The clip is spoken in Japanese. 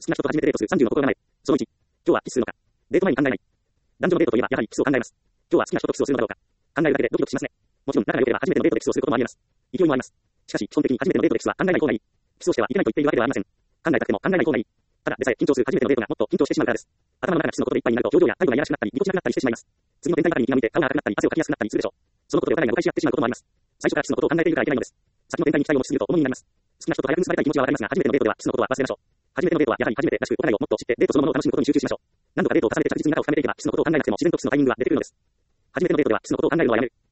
きな人と初めてデートする30の心構え。その1。今日はキスするのか。デート前に考えない。男女のデートといえばやはりキスを考えます。今日は好きな人とキスをするのだろうか。考えるだけでドキドキしますね。もちろん仲が良ければ初めてのデートでキスをすることもあり得ます。勢いもあります。しかし基本的に初めてのデートでキスは考えない方がいい。キスをしてはいけないと言っているわけではありません。考えたくても考えない方がいい。ただでさえ緊張する初めてのデートがもっと緊張してしまうからです。頭の中がキスのことでいっぱいになると表情や態度がいやらしくなったりぎこちなくなったりしてしまいます。次の展開ばかりに気が向いて顔が赤くなったり汗をかきやすくなったりするでしょう。そのことでお互いが誤解し合ってしまうこともあります。最初からキスのことを考えているからいけないのです。先の展開に期待を持ちすぎると重荷になります。好きな人と早く結ばれたい気持ちはわかりますが、初めてのデートではキスのことは忘れましょう。初めてのデートはやはり初めてらしくお互いをもっと知ってデートそのものを楽しむことに集中しましょう。何度かデートを重ねて着実に仲を深めていけばキスのことを考えなくても自然とキスのタイミングが出てくるのです。初めてのデートではキスのことを考えるのはやめる。